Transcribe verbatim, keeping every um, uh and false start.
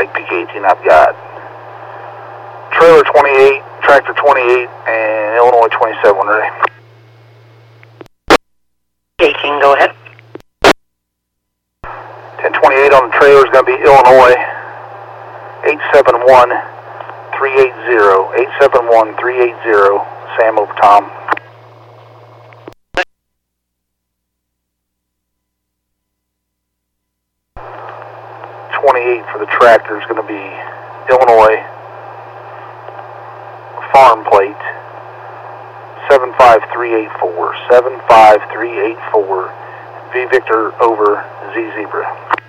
Mike, P K eighteen, I've got trailer twenty-eight, tractor twenty-eight, and Illinois twenty-seven ready. eighteen, go ahead. ten twenty-eight on the trailer is going to be Illinois eight seven one three eight zero, eight seven one three eight zero, Sam over Tom. twenty-eight for the tractor is going to be Illinois farm plate seven five three eight four, seven five three eight four, V Victor over Z Zebra.